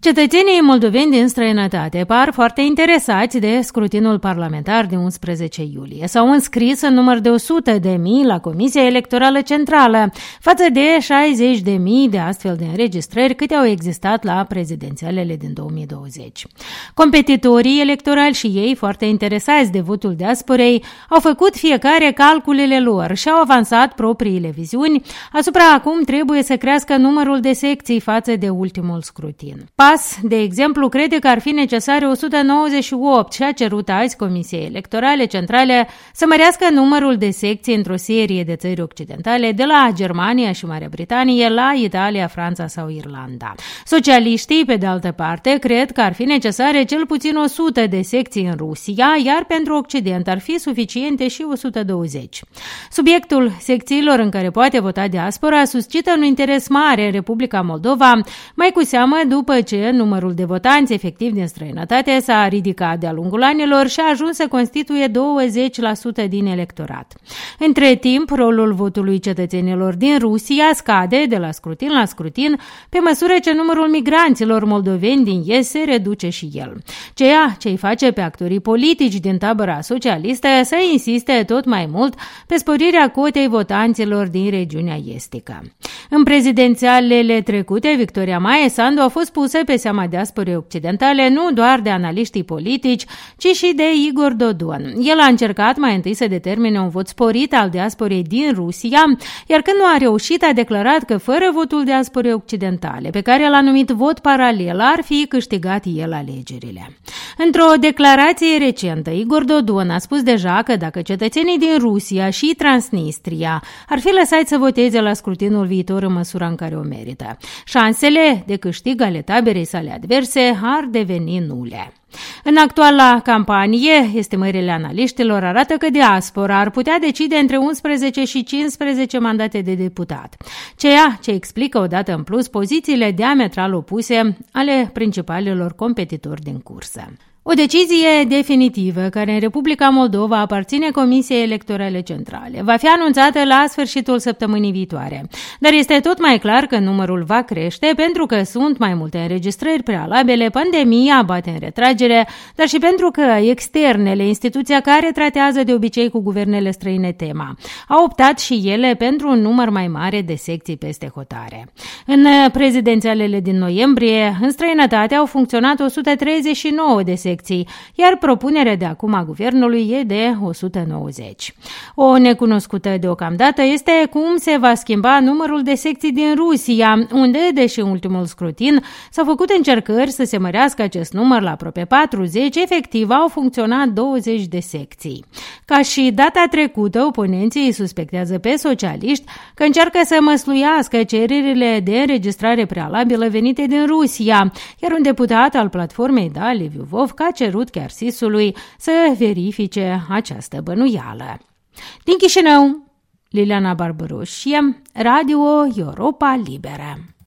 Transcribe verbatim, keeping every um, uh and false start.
Cetățenii moldoveni din străinătate par foarte interesați de scrutinul parlamentar din unsprezece iulie. S-au înscris în număr de o sută de mii la Comisia Electorală Centrală, față de șaizeci de mii de astfel de înregistrări câte au existat la prezidențialele din două mii douăzeci. Competitorii electorali și ei, foarte interesați de votul diasporei, au făcut fiecare calculele lor și au avansat propriile viziuni asupra cum trebuie să crească numărul de secții față de ultimul scrutin. PAS, de exemplu, crede că ar fi necesare o sută nouăzeci și opt și a cerut azi Comisiei Electorale Centrale să mărească numărul de secții într-o serie de țări occidentale, de la Germania și Marea Britanie la Italia, Franța sau Irlanda. Socialiștii, pe de altă parte, cred că ar fi necesare cel puțin o sută de secții în Rusia, iar pentru Occident ar fi suficiente și o sută douăzeci. Subiectul secțiilor în care poate vota diaspora suscită un interes mare în Republica Moldova, mai cu seamă după ce numărul de votanți efectiv din străinătate s-a ridicat de-a lungul anilor și a ajuns să constituie douăzeci la sută din electorat. Între timp, rolul votului cetățenilor din Rusia scade de la scrutin la scrutin, pe măsură ce numărul migranților moldoveni din est se reduce și el. Ceea ce îi face pe actorii politici din tabăra socialistă să insiste tot mai mult pe sporirea cotei votanților din regiunea estică. În prezidențialele trecute, Victoria Maie Sandu a fost pusă pe seama diasporei occidentale nu doar de analiștii politici, ci și de Igor Dodon. El a încercat mai întâi să determine un vot sporit al diasporei din Rusia, iar când nu a reușit, a declarat că fără votul diasporei occidentale, pe care l-a numit vot paralel, ar fi câștigat el alegerile. Într-o declarație recentă, Igor Dodon a spus deja că dacă cetățenii din Rusia și Transnistria ar fi lăsați să voteze la scrutinul viitor în măsura în care o merită, șansele de câștig ale taberei sale adverse ar deveni nule. În actuala campanie, estimările analiștilor arată că diaspora ar putea decide între unsprezece și cincisprezece mandate de deputat, ceea ce explică odată în plus pozițiile diametral opuse ale principalilor competitori din cursă. O decizie definitivă, care în Republica Moldova aparține Comisiei Electorale Centrale, va fi anunțată la sfârșitul săptămânii viitoare, dar este tot mai clar că numărul va crește pentru că sunt mai multe înregistrări prealabile, pandemia bate în retragere, dar și pentru că externele, instituția care tratează de obicei cu guvernele străine tema, au optat și ele pentru un număr mai mare de secții peste hotare. În prezidențialele din noiembrie, în străinătate au funcționat o sută treizeci și nouă de secții, iar propunerea de acum a guvernului e de o sută nouăzeci. O necunoscută deocamdată este cum se va schimba numărul de secții din Rusia, unde, deși în ultimul scrutin s-au făcut încercări să se mărească acest număr la aproape patruzeci, efectiv au funcționat douăzeci de secții. Ca și data trecută, oponenții îi suspectează pe socialiști că încearcă să măsluiască cererile de înregistrare prealabilă venite din Rusia, iar un deputat al platformei Da, Liviu Vov, a cerut chiar S I S-ului să verifice această bănuială. Din Chișinău, Liliana Barbaroșie, Radio Europa Liberă.